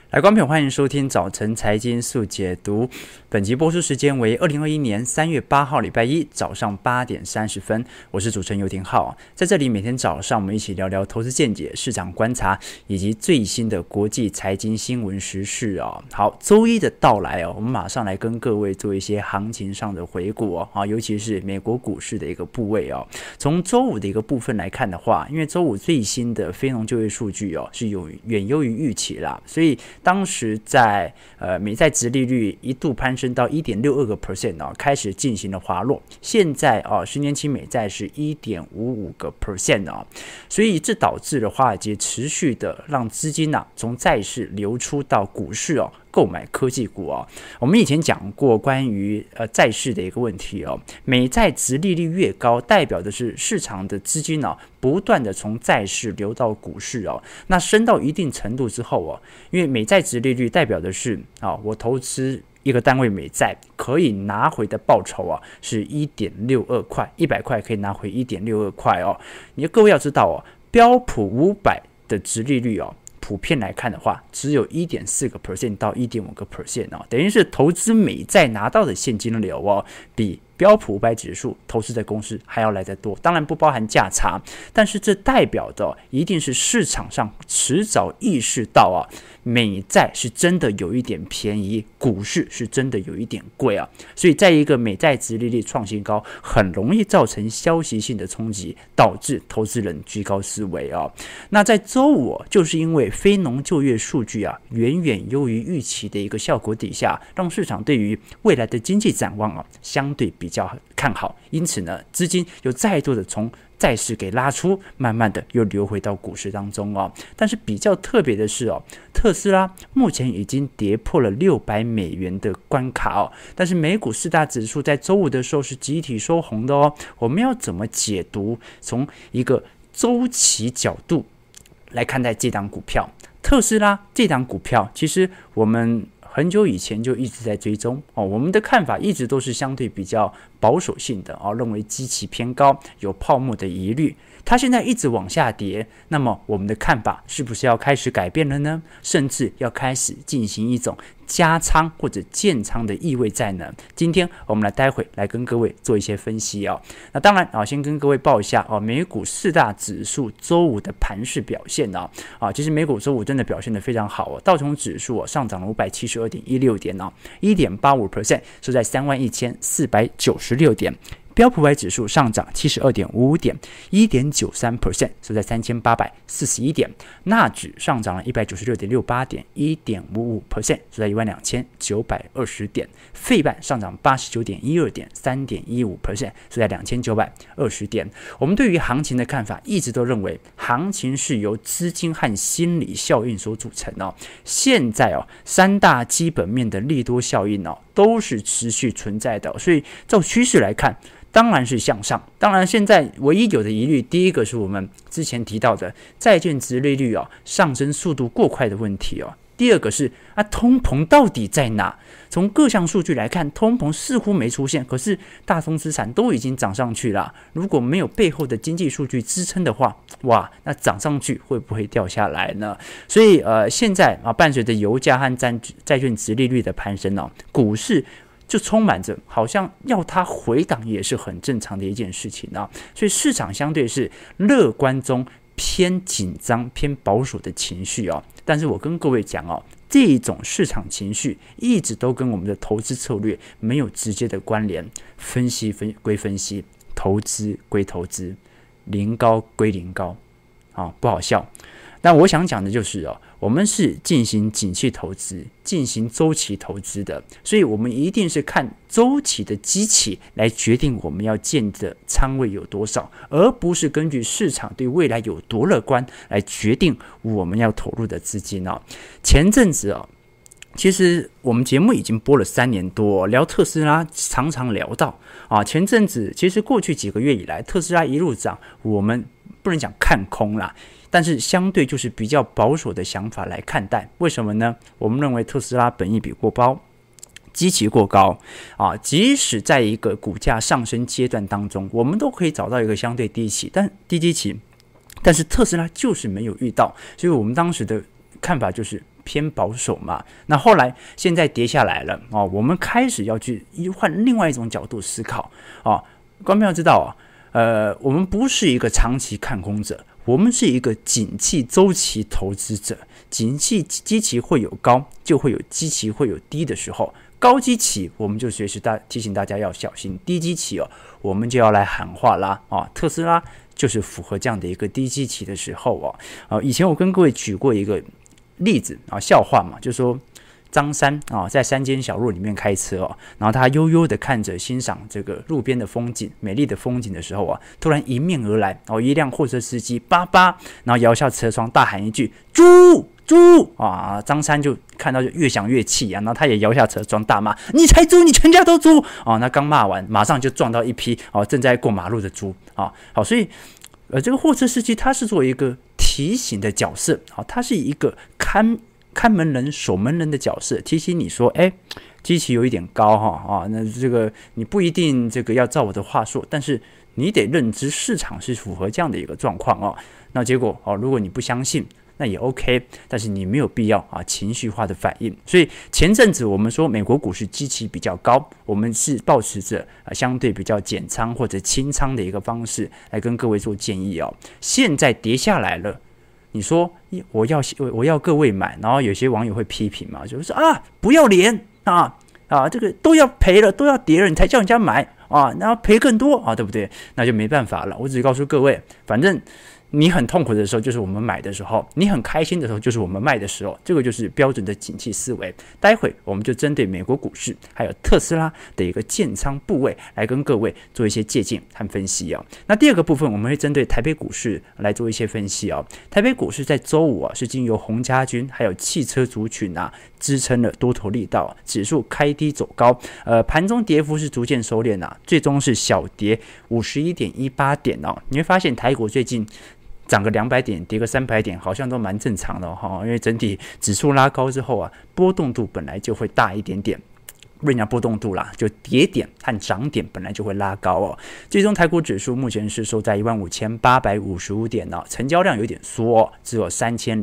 来，观众朋友，欢迎收听早晨财经速解读。本集播出时间为2021年3月8号礼拜一早上8点30分。我是主持人游廷浩，在这里每天早上我们一起聊聊投资见解、市场观察以及最新的国际财经新闻时事哦。好，周一的到来哦，我们马上来跟各位做一些行情上的回顾哦，尤其是美国股市的一个部位哦。从周五的一个部分来看的话，因为周五最新的非农就业数据哦是远优于预期啦，所以当时在美债殖利率一度攀升到 1.62% 哦，开始进行了滑落。现在10年期美债是 1.55% 哦，所以这导致了华尔街持续的让资金从债市流出到股市哦，购买科技股哦。我们以前讲过关于债市的一个问题哦，美债殖利率越高，代表的是市场的资金不断的从债市流到股市哦。那升到一定程度之后哦，因为美债殖利率代表的是我投资一个单位美债可以拿回的报酬是 1.62 块，100块可以拿回 1.62 块哦。各位要知道标普500的殖利率普遍来看的话，只有 1.4% 到 1.5% 等于是投资美债拿到的现金流比标普500指数投资在公司还要来得多，当然不包含价差，但是这代表的一定是市场上迟早意识到美债是真的有一点便宜，股市是真的有一点贵所以在一个美债殖利率创新高，很容易造成消息性的冲击，导致投资人居高思危那在周五就是因为非农就业数据远远优于预期的一个效果底下，让市场对于未来的经济展望相对比较看好，因此呢，资金又再度的从债市给拉出，慢慢的又流回到股市当中但是比较特别的是特斯拉目前已经跌破了$600的关卡但是美股四大指数在周五的时候是集体收红的我们要怎么解读？从一个周期角度来看待这档股票，特斯拉这档股票，其实我们很久以前就一直在追踪我们的看法一直都是相对比较保守性的认为基期偏高，有泡沫的疑虑。它现在一直往下跌，那么我们的看法是不是要开始改变了呢？甚至要开始进行一种加仓或者建仓的意味在呢？今天我们待会来跟各位做一些分析那当然先跟各位报一下美股四大指数周五的盘势表现其实美股周五真的表现得非常好道琼指数上涨了 572.16 点1.85%， 收在31,496点。标普500指数上涨 72.55 点 1.93%， 收在3841点。纳指上涨了 196.68 点 1.55%， 收在12920点。费半上涨 89.12 点 3.15%， 收在2920点。我们对于行情的看法一直都认为行情是由资金和心理效应所组成现在三大基本面的利多效应都是持续存在的所以照趋势来看当然是向上。当然现在唯一有的疑虑，第一个是我们之前提到的债券殖利率上升速度过快的问题第二个是通膨到底在哪？从各项数据来看，通膨似乎没出现，可是大宗资产都已经涨上去了。如果没有背后的经济数据支撑的话，哇，那涨上去会不会掉下来呢？所以现在伴随着油价和债券殖利率的攀升股市就充满着好像要它回档也是很正常的一件事情所以市场相对是乐观中偏紧张偏保守的情绪但是我跟各位讲这种市场情绪一直都跟我们的投资策略没有直接的关联，分析归分析，投资归投资，零高归零高不好笑。但我想讲的就是我们是进行景气投资，进行周期投资的，所以我们一定是看周期的基期来决定我们要建的仓位有多少，而不是根据市场对未来有多乐观来决定我们要投入的资金前阵子其实我们节目已经播了3年多聊特斯拉常常聊到前阵子其实过去几个月以来特斯拉一路涨，我们不能讲看空啦，但是相对就是比较保守的想法来看待。为什么呢？我们认为特斯拉本益比过高，基期过高即使在一个股价上升阶段当中，我们都可以找到一个相对低基期，但是特斯拉就是没有遇到，所以我们当时的看法就是偏保守嘛。那后来现在跌下来了我们开始要去换另外一种角度思考观众朋友知道我们不是一个长期看空者，我们是一个景气周期投资者。景气基期会有高，就会有基期会有低的时候。高基期我们就随时提醒大家要小心，低基期我们就要来喊话啦特斯拉就是符合这样的一个低基期的时候以前我跟各位举过一个例子笑话嘛，就是说张三在山间小路里面开车然后他悠悠的看着欣赏这个路边的风景，美丽的风景的时候突然迎面而来一辆货车司机叭叭，然后摇下车窗大喊一句猪猪张三就看到就越想越气然后他也摇下车窗大骂你才猪，你全家都猪那刚骂完马上就撞到一批正在过马路的猪好，所以这个货车司机他是作为一个提醒的角色他是一个看门人守门人的角色，提醒你说基期有一点高那这个你不一定这个要照我的话说，但是你得认知市场是符合这样的一个状况那结果如果你不相信那也 OK， 但是你没有必要情绪化的反应。所以前阵子我们说美国股市基期比较高，我们是抱持着相对比较减仓或者清仓的一个方式来跟各位做建议现在跌下来了，你说我要各位买，然后有些网友会批评嘛，就是说不要脸这个都要赔了，都要跌了，你才叫人家买然后赔更多对不对？那就没办法了。我只告诉各位，反正你很痛苦的时候就是我们买的时候，你很开心的时候就是我们卖的时候，这个就是标准的景气思维。待会我们就针对美国股市还有特斯拉的一个建仓部位来跟各位做一些借鉴和分析那第二个部分我们会针对台北股市来做一些分析台北股市在周五是经由红家军还有汽车族群支撑了多头力道，指数开低走高盘中跌幅是逐渐收敛最终是小跌 51.18 点你会发现台股最近涨个200点跌个300点好像都蛮正常的因为整体指数拉高之后波动度本来就会大一点点，不是讲波动度啦，就跌点和涨点本来就会拉高最终台股指数目前是收在15855点成交量有点缩只有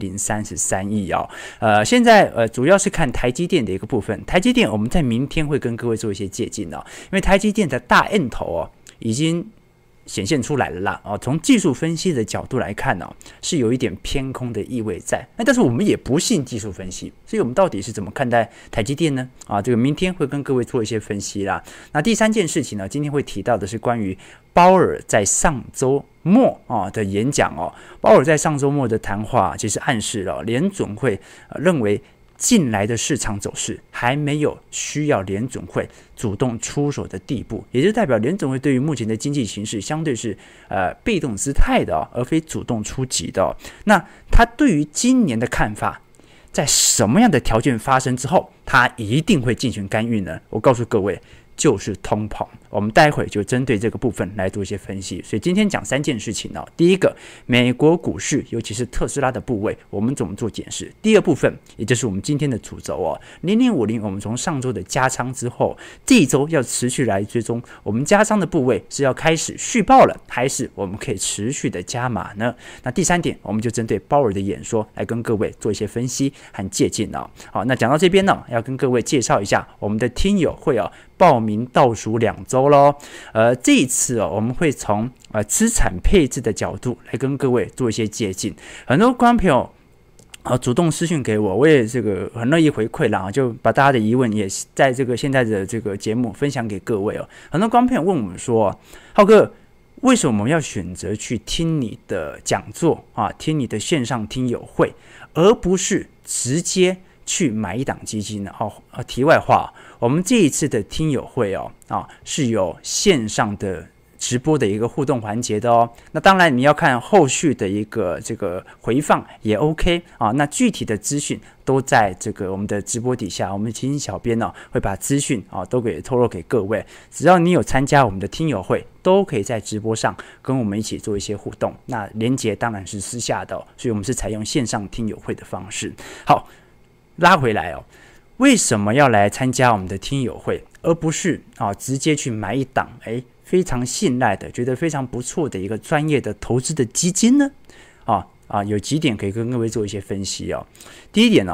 3033亿现在主要是看台积电的一个部分，台积电我们在明天会跟各位做一些借鉴因为台积电的大 N 头已经显现出来了啦从技术分析的角度来看是有一点偏空的意味在，但是我们也不信技术分析，所以我们到底是怎么看待台积电呢这个明天会跟各位做一些分析啦。那第三件事情呢，今天会提到的是关于鲍尔在上周末的演讲鲍尔在上周末的谈话其实暗示了联准会认为近来的市场走势还没有需要联准会主动出手的地步，也就代表联准会对于目前的经济形势相对是被动姿态的而非主动出击的那他对于今年的看法，在什么样的条件发生之后他一定会进行干预呢？我告诉各位，就是通膨。我们待会就针对这个部分来做一些分析。所以今天讲3件事情第一个，美国股市尤其是特斯拉的部位我们怎么做检视。第二部分，也就是我们今天的主轴0050我们从上周的加仓之后，这一周要持续来追踪我们加仓的部位是要开始续报了，还是我们可以持续的加码呢？那第3点，我们就针对鲍尔的演说来跟各位做一些分析和借鉴好，那讲到这边呢，要跟各位介绍一下我们的听友会报名倒数2周咯这一次我们会从资产配置的角度来跟各位做一些借鉴。很多观众朋友主动私讯给我，我也这个很乐意回馈啦，就把大家的疑问也在这个现在的这个节目分享给各位很多观众朋友问我们说，浩哥，为什么我们要选择去听你的讲座听你的线上听友会，而不是直接去买一档基金呢？题外话，我们这一次的听友会是有线上的直播的一个互动环节的那当然你要看后续的一个这个回放也 OK 那具体的资讯都在这个我们的直播底下，我们基金小编会把资讯都给透露给各位。只要你有参加我们的听友会，都可以在直播上跟我们一起做一些互动。那连结当然是私下的所以我们是采用线上听友会的方式。好，拉回来为什么要来参加我们的听友会，而不是直接去买一档非常信赖的，觉得非常不错的一个专业的投资的基金呢？有几点可以跟各位做一些分析第一点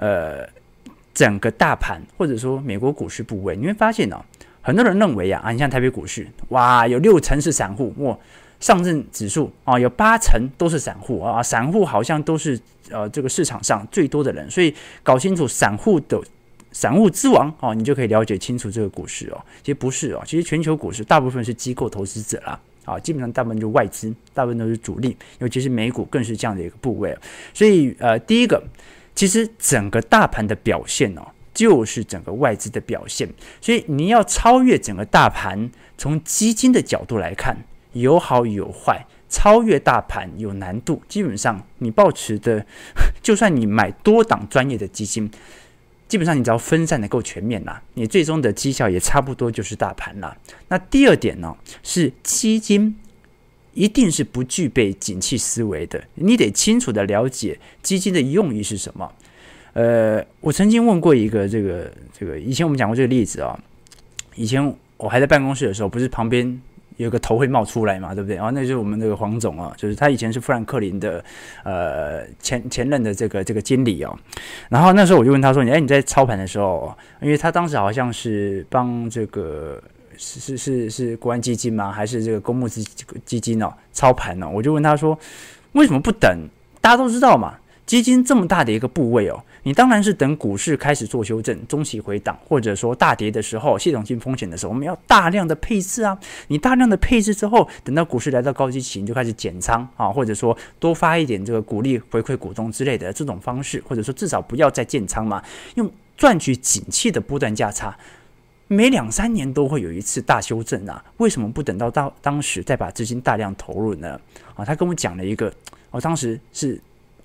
整个大盘或者说美国股市部位，你会发现很多人认为你像台北股市，哇，有60%是散户，哇，上证指数有80%都是散户啊，散户好像都是这个市场上最多的人，所以搞清楚散户之王你就可以了解清楚这个股市其实不是其实全球股市大部分是机构投资者啦。基本上大部分就外资，大部分都是主力，尤其是美股更是这样的一个部位。所以第一个，其实整个大盘的表现就是整个外资的表现。所以你要超越整个大盘，从基金的角度来看，有好有坏，超越大盘有难度。基本上你抱持的，就算你买多档专业的基金，基本上你只要分散的够全面啦，你最终的绩效也差不多就是大盘啦。那第二点是基金一定是不具备景气思维的，你得清楚的了解基金的用意是什么。我曾经问过一个这个以前我们讲过这个例子以前我还在办公室的时候，不是旁边有个头会冒出来嘛，对不对？那就是我们这个黄总就是他以前是富兰克林的前任的这个经理然后那时候我就问他说：“你在操盘的时候，因为他当时好像是帮这个是国安基金吗？还是这个公募基金操盘我就问他说：为什么不等？大家都知道嘛，基金这么大的一个部位你当然是等股市开始做修正，中期回档，或者说大跌的时候，系统性风险的时候，我们要大量的配置你大量的配置之后，等到股市来到高基期，你就开始减仓或者说多发一点这个股利回馈股东之类的这种方式，或者说至少不要再建仓嘛，用赚取景气的波段价差。每2-3年都会有一次大修正为什么不等到当时再把资金大量投入呢？他跟我讲了一个，当时是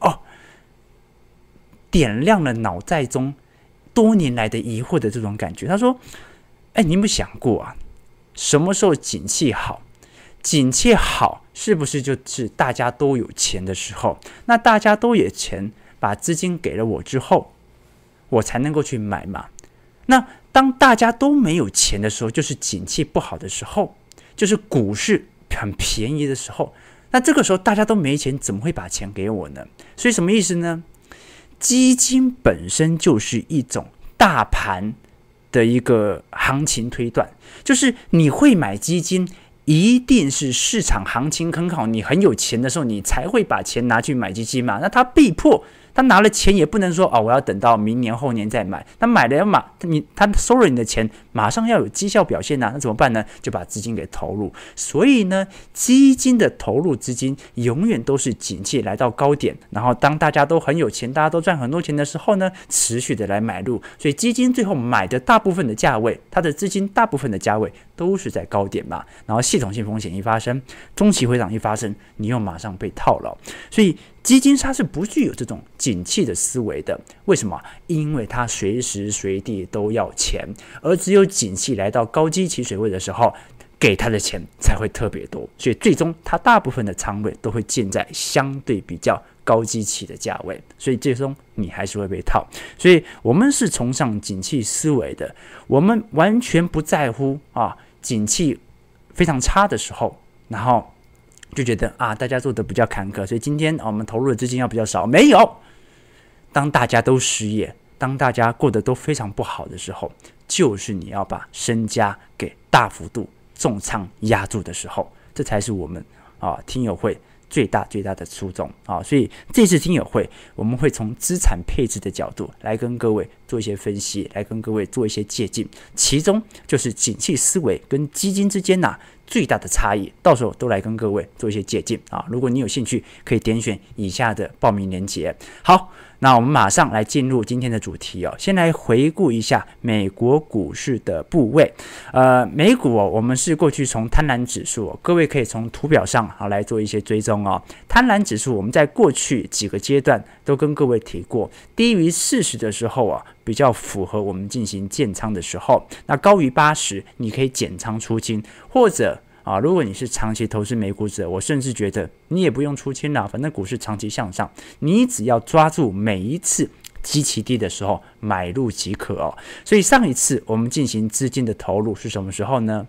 点亮了脑袋中多年来的疑惑的这种感觉。他说：“你有没有想过什么时候景气好？景气好是不是就是大家都有钱的时候？那大家都有钱，把资金给了我之后，我才能够去买嘛。那当大家都没有钱的时候，就是景气不好的时候，就是股市很便宜的时候。那这个时候大家都没钱，怎么会把钱给我呢？所以什么意思呢？基金本身就是一种大盘的一个行情推断，就是你会买基金，一定是市场行情很好，你很有钱的时候，你才会把钱拿去买基金嘛。那他被迫，他拿了钱也不能说我要等到明年后年再买，他买了他收了你的钱，马上要有绩效表现那怎么办呢？就把资金给投入。所以呢，基金的投入资金永远都是景气来到高点，然后当大家都很有钱，大家都赚很多钱的时候呢，持续的来买入。所以基金最后买的大部分的价位，它的资金大部分的价位都是在高点嘛。然后系统性风险一发生，中期回档一发生，你又马上被套牢。所以基金它是不具有这种景气的思维的。为什么？因为它随时随地都要钱，而只有景气来到高基期水位的时候，给他的钱才会特别多。所以最终它大部分的仓位都会建在相对比较高基期的价位，所以最终你还是会被套。所以我们是崇尚景气思维的，我们完全不在乎景气非常差的时候，然后就觉得大家做的比较坎坷，所以今天我们投入的资金要比较少。没有，当大家都失业，当大家过得都非常不好的时候，就是你要把身家给大幅度重仓压住的时候，这才是我们听友会最大的初衷所以这次听友会我们会从资产配置的角度来跟各位做一些分析，来跟各位做一些借鉴，其中就是景气思维跟基金之间最大的差异，到时候都来跟各位做一些借鉴如果你有兴趣，可以点选以下的报名链接。好，那我们马上来进入今天的主题先来回顾一下美国股市的部位。美股我们是过去从贪婪指数各位可以从图表上来做一些追踪贪婪指数我们在过去几个阶段都跟各位提过，低于40的时候比较符合我们进行建仓的时候，那高于80你可以减仓出清，或者如果你是长期投资美股者，我甚至觉得你也不用出清了，反正股市长期向上，你只要抓住每一次基期低的时候买入即可所以上一次我们进行资金的投入是什么时候呢？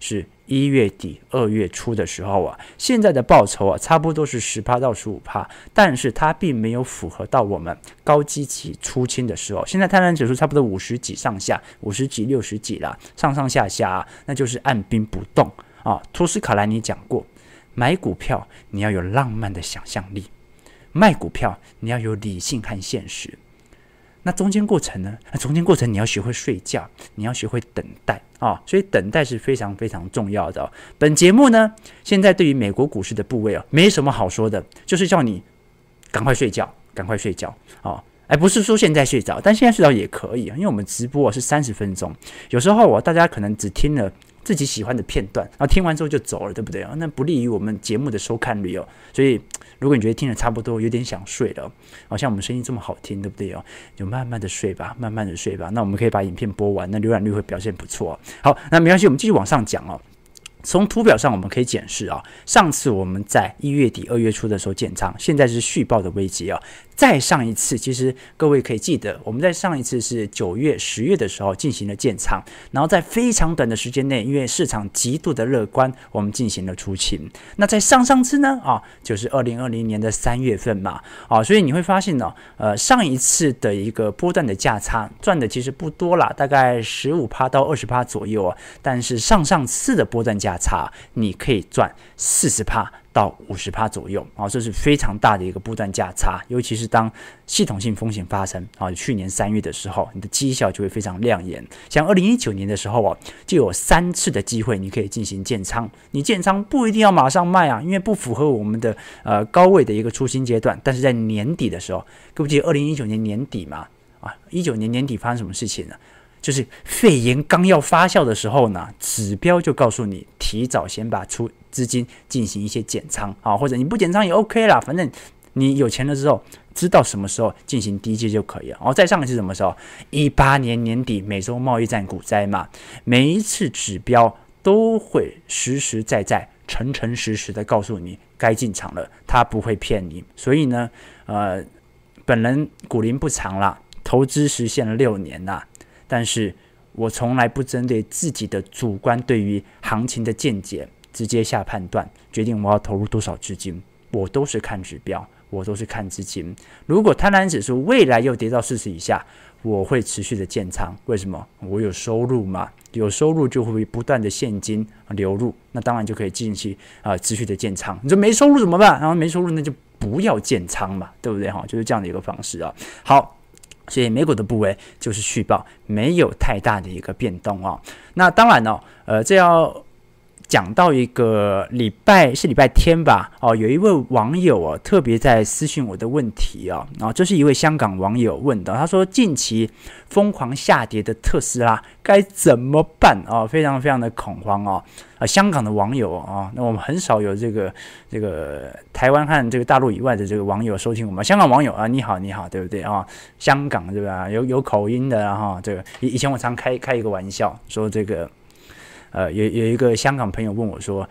是1月底2月初的时候啊，现在的报酬啊差不多是10%到15%，但是它并没有符合到我们高基期出清的时候。现在贪婪指数差不多50几上下，50几60几啦，上上下下啊，那就是按兵不动啊。托斯卡兰尼讲过，买股票你要有浪漫的想象力，卖股票你要有理性和现实。那中间过程呢？中间过程你要学会睡觉，你要学会等待啊，所以等待是非常非常重要的。本节目呢，现在对于美国股市的部位没什么好说的，就是叫你赶快睡觉，赶快睡觉啊！不是说现在睡着，但现在睡着也可以，因为我们直播是30分钟，有时候大家可能只听了自己喜欢的片段，然后听完之后就走了，对不对？那不利于我们节目的收看率哦。所以，如果你觉得听得差不多，有点想睡了，像我们声音这么好听，对不对哦？就慢慢的睡吧，慢慢的睡吧。那我们可以把影片播完，那浏览率会表现不错。好，那没关系，我们继续往上讲哦。从图表上我们可以检视啊，上次我们在1月底2月初的时候建仓，现在是续报的危机啊。再上一次，其实各位可以记得，我们在上一次是9月、10月的时候进行了建仓，然后在非常短的时间内，因为市场极度的乐观，我们进行了出清。那在上次呢就是2020年的3月份嘛所以你会发现上一次的一个波段的价差赚的其实不多啦，大概15%到20%左右但是上次的波段价差你可以赚40%到50%左右这是非常大的一个波段价差，尤其是当系统性风险发生去年3月的时候，你的绩效就会非常亮眼。像2019年的时候就有3次的机会你可以进行建仓，你建仓不一定要马上卖因为不符合我们的高位的一个出清阶段，但是在年底的时候，各位记得2019年年底嘛19年年底发生什么事情呢？就是肺炎刚要发酵的时候呢，指标就告诉你提早先把资金进行一些减仓或者你不减仓也 OK 啦，反正你有钱了之后知道什么时候进行低阶就可以了。再上一次什么时候？18年年底美洲贸易战股灾嘛，每一次指标都会实实在在、诚诚实实的告诉你该进场了，它不会骗你。所以呢，本人股龄不长啦，投资实现了6年啦。但是我从来不针对自己的主观对于行情的见解直接下判断，决定我要投入多少资金，我都是看指标，我都是看资金。如果贪婪指数未来又跌到40以下，我会持续的建仓。为什么？我有收入嘛，有收入就会不断的现金流入，那当然就可以进行持续的建仓。你说没收入怎么办？然后没收入那就不要建仓嘛，对不对就是这样的一个方式好。所以美股的部位就是续报，没有太大的一个变动那当然这要讲到一个礼拜天吧有一位网友特别在私讯我的问题这是一位香港网友问的，他说近期疯狂下跌的特斯拉该怎么办非常非常的恐慌香港的网友那我们很少有这个台湾和这个大陆以外的这个网友收听我们。香港网友你好，对不对香港对吧？有口音的这个以前我常开一个玩笑说这个。有一个香港朋友问我说，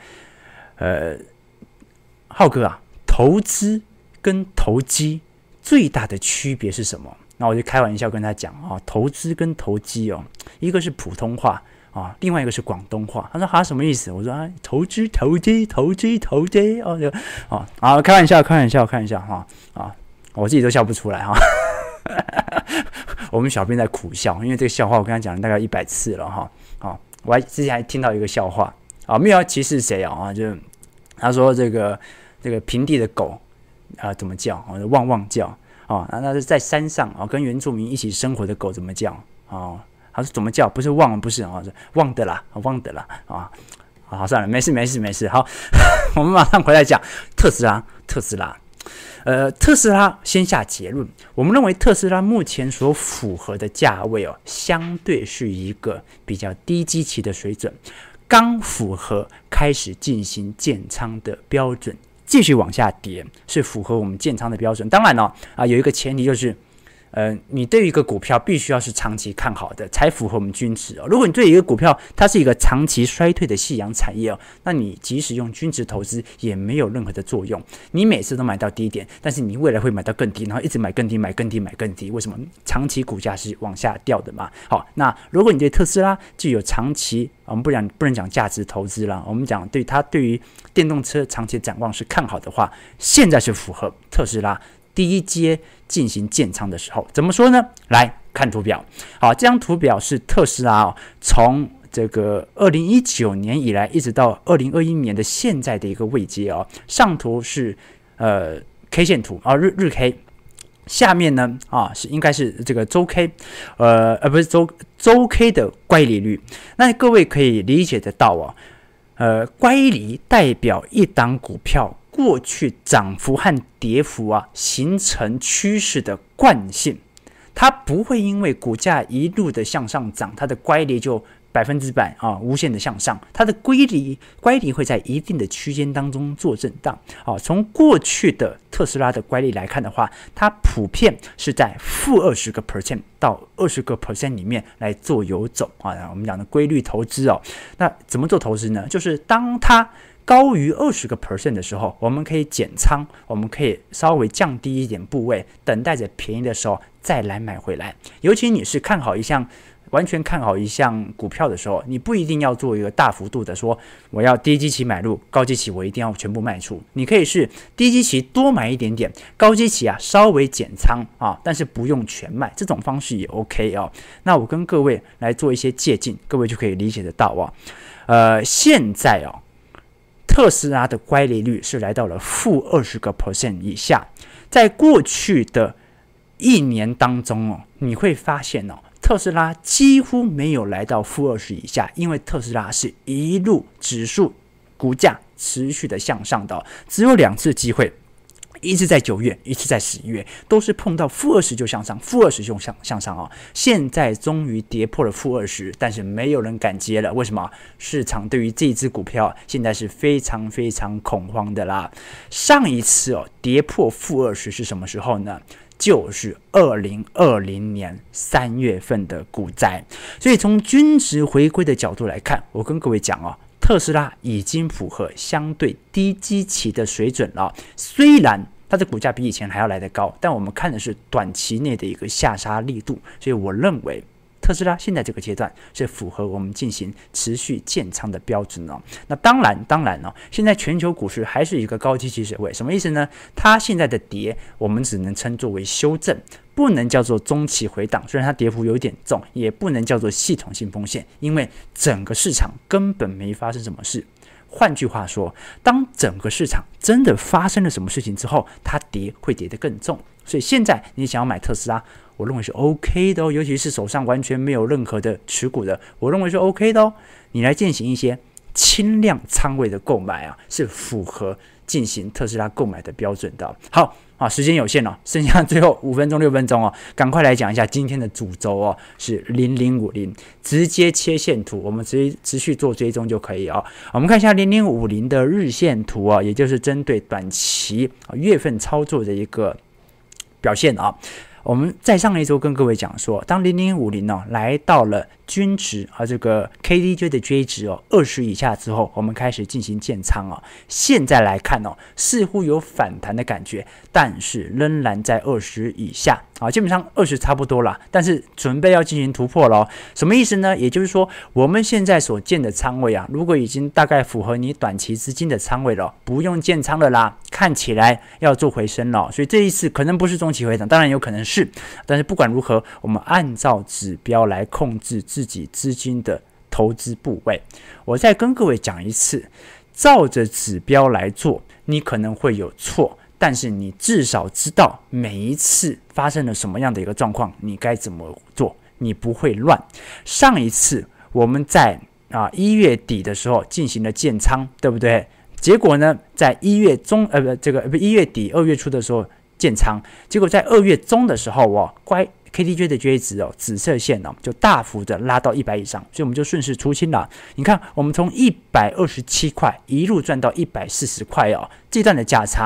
浩哥投资跟投机最大的区别是什么？那我就开玩笑跟他讲投资跟投机一个是普通话另外一个是广东话。他说什么意思？我说投资投机开玩笑我自己都笑不出来我们小编在苦笑，因为这个笑话我跟他讲了大概100次了我之前还听到一个笑话没有要歧视谁就他说这个平地的狗怎么叫汪汪叫那是在山上跟原住民一起生活的狗怎么叫他说怎么叫？不是汪，不是是汪的啦好算了，没事好我们马上回来讲特斯拉特斯拉先下结论，我们认为特斯拉目前所符合的价位相对是一个比较低基期的水准，刚符合开始进行建仓的标准，继续往下跌是符合我们建仓的标准。当然有一个前提就是你对于一个股票必须要是长期看好的，才符合我们均值哦。如果你对于一个股票它是一个长期衰退的夕阳产业哦，那你即使用均值投资也没有任何的作用。你每次都买到低点，但是你未来会买到更低，然后一直买更低，买更低，买更低。为什么？长期股价是往下掉的嘛。好，那如果你对特斯拉具有长期，我们不能讲价值投资啦，我们讲对于电动车长期展望是看好的话，现在是符合特斯拉第一阶进行建仓的时候。怎么说呢？来看图表。好，这张图表是特斯拉从这个2019年以来一直到2021年的现在的一个位阶哦。上图是K 线图啊，日 K。下面呢是应该是这个周 K， 不是周 K 的乖离率。那各位可以理解得到乖离代表一档股票过去涨幅和跌幅形成趋势的惯性，它不会因为股价一路的向上涨，它的乖离就100%无限的向上，它的乖离会在一定的区间当中做震荡。从过去的特斯拉的乖离来看的话，它普遍是在-20% 到20% 里面来做游走我们讲的规律投资那怎么做投资呢？就是当它高于20% 的时候，我们可以减仓，我们可以稍微降低一点部位，等待着便宜的时候再来买回来。尤其你是完全看好一项股票的时候，你不一定要做一个大幅度的说我要低基期买入，高基期我一定要全部卖出。你可以是低基期多买一点点，高基期稍微减仓但是不用全卖，这种方式也 OK 那我跟各位来做一些借鉴，各位就可以理解得到现在特斯拉的乖离率是来到了-20% 以下。在过去的一年当中你会发现特斯拉几乎没有来到-20% 以下，因为特斯拉是一路指数股价持续的向上的只有2次机会，一次在9月，一次在11月，都是碰到-20就向上，-20就向上现在终于跌破了-20，但是没有人敢接了。为什么？市场对于这支股票现在是非常非常恐慌的啦。上一次跌破-20是什么时候呢？就是2020年3月份的股灾。所以从均值回归的角度来看，我跟各位讲特斯拉已经符合相对低基期的水准了。虽然它的股价比以前还要来得高，但我们看的是短期内的一个下杀力度，所以我认为特斯拉现在这个阶段是符合我们进行持续建仓的标准那当然现在全球股市还是一个高基期水位，什么意思呢？它现在的跌我们只能称作为修正，不能叫做中期回档，虽然它跌幅有点重，也不能叫做系统性风险，因为整个市场根本没发生什么事。换句话说，当整个市场真的发生了什么事情之后，它会跌得更重。所以现在你想要买特斯拉，我认为是 OK 的尤其是手上完全没有任何的持股的，我认为是 OK 的你来进行一些轻量仓位的购买是符合进行特斯拉购买的标准的。好时间有限剩下最后5分钟6分钟赶快来讲一下今天的主轴是0050，直接切线图，我们持续做追踪就可以我们看一下0050的日线图也就是针对短期月份操作的一个表现我们在上一周跟各位讲说，当0050来到了均值这个 KDJ 的 J 值20以下之后，我们开始进行建仓现在来看似乎有反弹的感觉，但是仍然在20以下基本上20差不多了，但是准备要进行突破了什么意思呢？也就是说我们现在所建的仓位如果已经大概符合你短期资金的仓位了，不用建仓了啦，看起来要做回升了，所以这一次可能不是中期回档，当然有可能是，但是不管如何，我们按照指标来控制自己资金的投资部位。我再跟各位讲一次，照着指标来做，你可能会有错，但是你至少知道每一次发生了什么样的一个状况，你该怎么做，你不会乱。上一次我们在1月底的时候进行了建仓，对不对？结果呢，在1月底2月初的时候建仓，结果在2月中的时候KDJ 的 J 值紫色线就大幅的拉到100以上，所以我们就顺势出清了。你看，我们从127块一路赚到140块这段的价差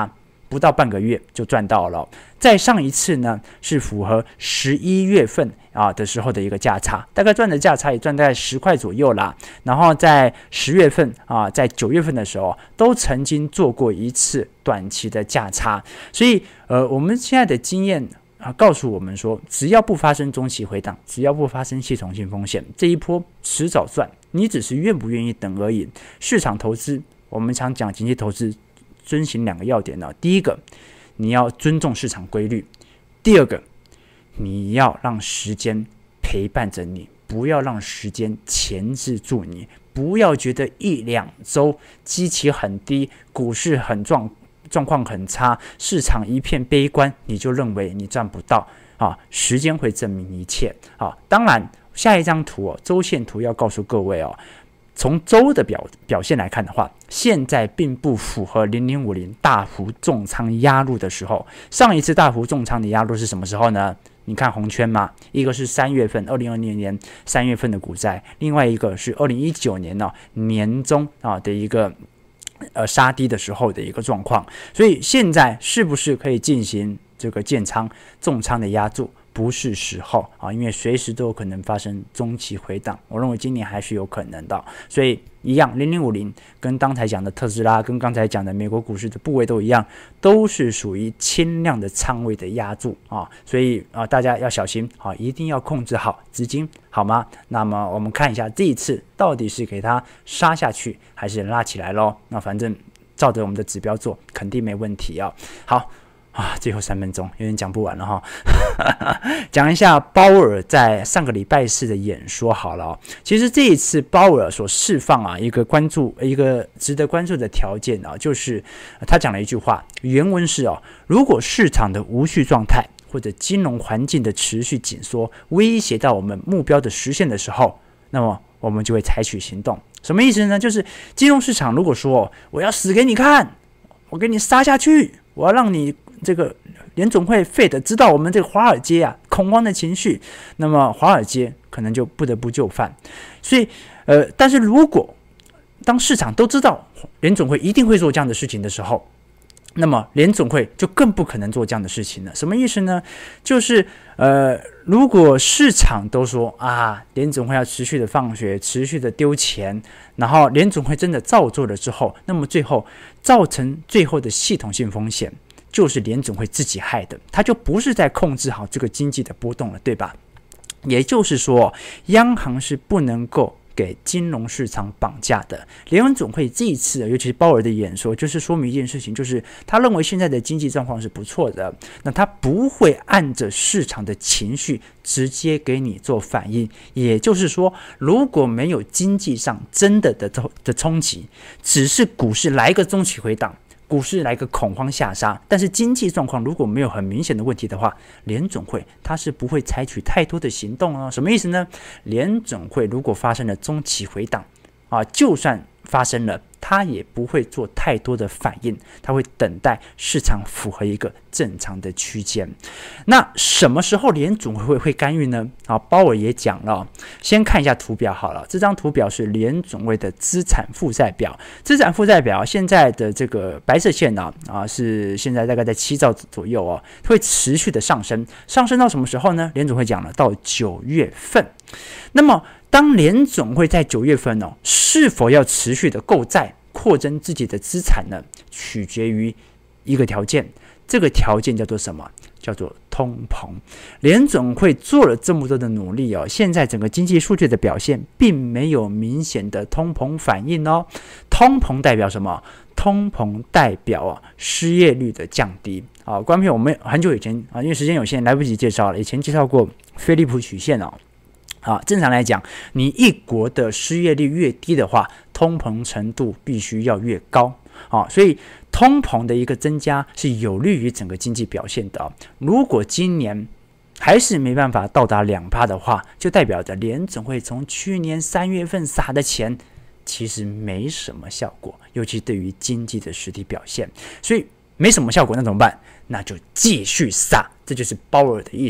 不到半个月就赚到了。再上一次呢是符合11月份的时候的一个价差，大概赚的价差也赚在10块左右啦。然后在10月份在9月份的时候都曾经做过一次短期的价差，所以我们现在的经验告诉我们说，只要不发生中期回档，只要不发生系统性风险，这一波迟早赚，你只是愿不愿意等而已。市场投资，我们常讲经济投资遵循2个要点呢，第一个，你要尊重市场规律；第二个，你要让时间陪伴着你，不要让时间钳制住你，不要觉得1-2周基期很低，股市状况很差，市场一片悲观，你就认为你赚不到时间会证明一切当然，下一张图周线图要告诉各位从周的表现来看的话，现在并不符合0050大幅重仓压入的时候。上一次大幅重仓的压入是什么时候呢？你看红圈嘛，一个是3月份2020年3月份的股债，另外一个是2019年年中的一个杀低的时候的一个状况。所以现在是不是可以进行这个建仓重仓的压注？不是时候因为随时都有可能发生中期回档，我认为今年还是有可能的。所以一样0050跟刚才讲的特斯拉跟刚才讲的美国股市的部位都一样，都是属于轻量的仓位的压注所以大家要小心一定要控制好资金，好吗？那么我们看一下这一次到底是给它杀下去还是拉起来咯。那反正照着我们的指标做肯定没问题好最后3分钟有点讲不完了讲一下鲍尔在上个礼拜四的演说好了其实这一次鲍尔所释放一个值得关注的条件就是他讲了一句话，原文是如果市场的无序状态或者金融环境的持续紧缩威胁到我们目标的实现的时候，那么我们就会采取行动。什么意思呢？就是金融市场如果说我要死给你看，我给你杀下去，我要让你这个联总会 Fed 知道我们这个华尔街恐慌的情绪，那么华尔街可能就不得不就范。所以但是如果当市场都知道联总会一定会做这样的事情的时候，那么联总会就更不可能做这样的事情了。什么意思呢？就是如果市场都说联总会要持续的放血，持续的丢钱，然后联总会真的照做了之后，那么最后造成最后的系统性风险就是联总会自己害的，他就不是在控制好这个经济的波动了，对吧？也就是说，央行是不能够给金融市场绑架的。联总会这一次尤其是鲍尔的演说就是说明一件事情，就是他认为现在的经济状况是不错的，那他不会按着市场的情绪直接给你做反应。也就是说，如果没有经济上真的冲击，只是股市来个中期回档，股市来个恐慌下杀，但是经济状况如果没有很明显的问题的话，联总会它是不会采取太多的行动什么意思呢？联总会如果发生了中期回档就算发生了，它也不会做太多的反应，它会等待市场符合一个正常的区间。那什么时候联总会干预呢？鲍尔也讲了，先看一下图表好了。这张图表是联总会的资产负债表，资产负债表现在的这个白色线是现在大概在7兆左右会持续的上升到什么时候呢？联总会讲了，到9月份。那么当联总会在9月份是否要持续的购债扩增自己的资产呢？取决于一个条件，这个条件叫做什么？叫做通膨。联总会做了这么多的努力现在整个经济数据的表现并没有明显的通膨反应通膨代表什么？通膨代表失业率的降低观众朋友，我们很久以前因为时间有限来不及介绍了，以前介绍过菲利普曲线正常来讲，你一国的失业率越低的话，通膨程度必须要越高所以通膨的一个增加是有利于整个经济表现的如果今年还是没办法到达2%的话，就代表着联总会从去年3月份撒的钱其实没什么效果，尤其对于经济的实体表现。所以没什么效果，那怎么办？那就继续撒，这就是鲍尔的意思。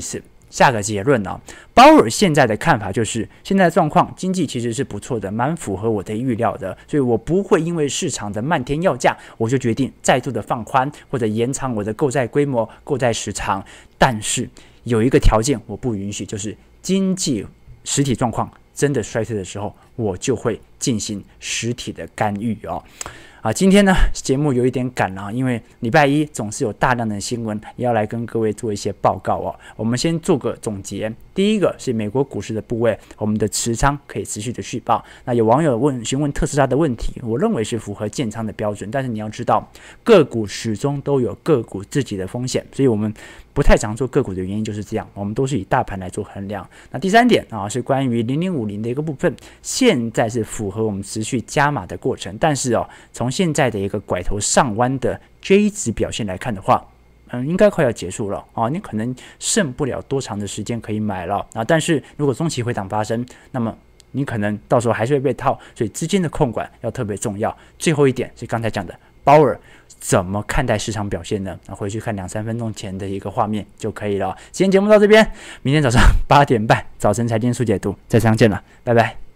下个结论啊，鲍尔现在的看法就是现在的状况，经济其实是不错的，蛮符合我的预料的，所以我不会因为市场的漫天要价，我就决定再度的放宽或者延长我的购债规模、购债时长。但是有一个条件我不允许，就是经济实体状况真的衰退的时候，我就会进行实体的干预哦。今天呢节目有一点赶了，因为礼拜一总是有大量的新闻也要来跟各位做一些报告哦。我们先做个总结，第一个是美国股市的部位，我们的持仓可以持续的续报。那有网友询问特斯拉的问题，我认为是符合建仓的标准，但是你要知道个股始终都有个股自己的风险，所以我们不太常做个股的原因就是这样，我们都是以大盘来做衡量。那第三点是关于0050的一个部分，现在是符合我们持续加码的过程，但是从现在的一个拐头上弯的 J 值表现来看的话，应该快要结束了你可能剩不了多长的时间可以买了但是如果中期回档发生，那么你可能到时候还是会被套，所以资金的控管要特别重要。最后一点是刚才讲的鲍尔怎么看待市场表现呢？回去看2-3分钟前的一个画面就可以了。今天节目到这边，明天早上8点半早晨财经速解读再相见了，拜拜。